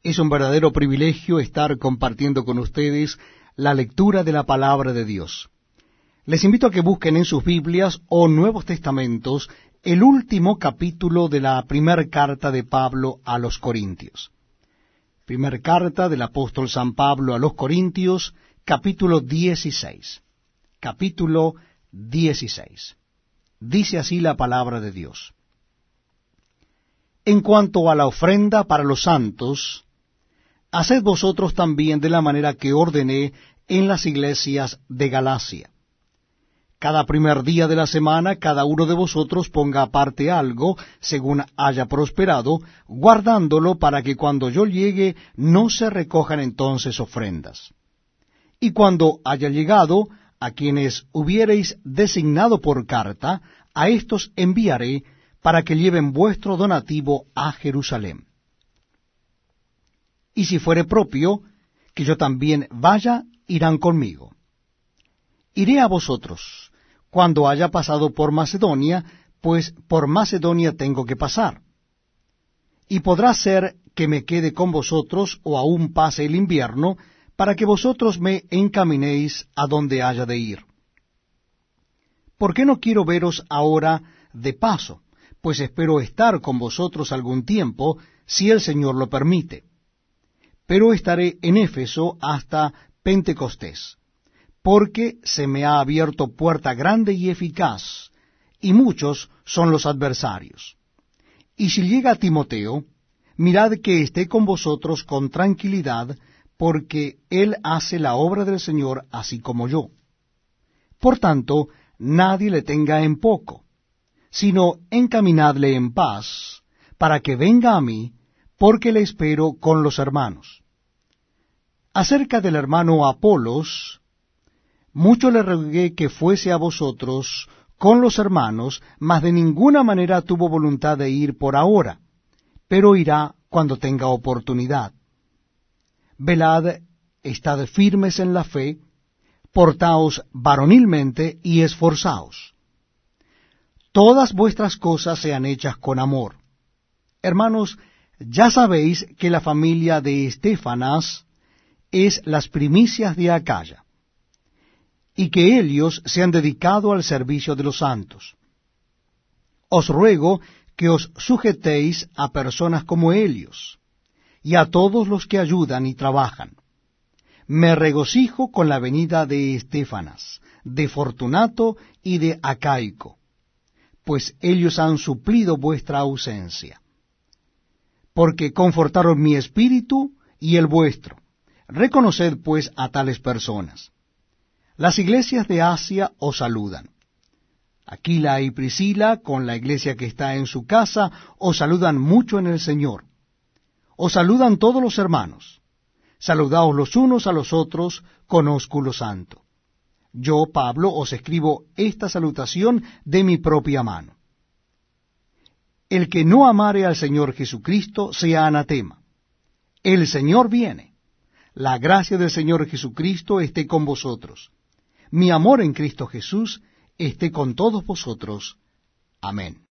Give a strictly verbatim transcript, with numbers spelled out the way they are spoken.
Es un verdadero privilegio estar compartiendo con ustedes la lectura de la palabra de Dios. Les invito a que busquen en sus Biblias o Nuevos Testamentos el último capítulo de la primera carta de Pablo a los Corintios. Primer carta del apóstol San Pablo a los Corintios, capítulo dieciséis. Capítulo dieciséis. Dice así la palabra de Dios. En cuanto a la ofrenda para los santos, haced vosotros también de la manera que ordené en las iglesias de Galacia. Cada primer día de la semana, cada uno de vosotros ponga aparte algo, según haya prosperado, guardándolo para que cuando yo llegue no se recojan entonces ofrendas. Y cuando haya llegado, a quienes hubiereis designado por carta, a éstos enviaré para que lleven vuestro donativo a Jerusalén. Y si fuere propio, que yo también vaya, irán conmigo. Iré a vosotros, cuando haya pasado por Macedonia, pues por Macedonia tengo que pasar. Y podrá ser que me quede con vosotros, o aún pase el invierno, para que vosotros me encaminéis a donde haya de ir. ¿Por qué no quiero veros ahora de paso? Pues espero estar con vosotros algún tiempo, si el Señor lo permite. Pero estaré en Éfeso hasta Pentecostés, porque se me ha abierto puerta grande y eficaz, y muchos son los adversarios. Y si llega Timoteo, mirad que esté con vosotros con tranquilidad, porque él hace la obra del Señor así como yo. Por tanto, nadie le tenga en poco, sino encaminadle en paz, para que venga a mí, porque le espero con los hermanos. Acerca del hermano Apolos, mucho le rogué que fuese a vosotros con los hermanos, mas de ninguna manera tuvo voluntad de ir por ahora, pero irá cuando tenga oportunidad. Velad, estad firmes en la fe, portaos varonilmente y esforzaos. Todas vuestras cosas sean hechas con amor. Hermanos, ya sabéis que la familia de Estéfanas es las primicias de Acaya, y que ellos se han dedicado al servicio de los santos. Os ruego que os sujetéis a personas como ellos, y a todos los que ayudan y trabajan. Me regocijo con la venida de Estéfanas, de Fortunato y de Acaico, pues ellos han suplido vuestra ausencia. Porque confortaron mi espíritu y el vuestro. Reconoced pues a tales personas. Las iglesias de Asia os saludan. Aquila y Priscila, con la iglesia que está en su casa, os saludan mucho en el Señor. Os saludan todos los hermanos. Saludaos los unos a los otros con ósculo santo. Yo, Pablo, os escribo esta salutación de mi propia mano. El que no amare al Señor Jesucristo sea anatema. El Señor viene. La gracia del Señor Jesucristo esté con vosotros. Mi amor en Cristo Jesús esté con todos vosotros. Amén.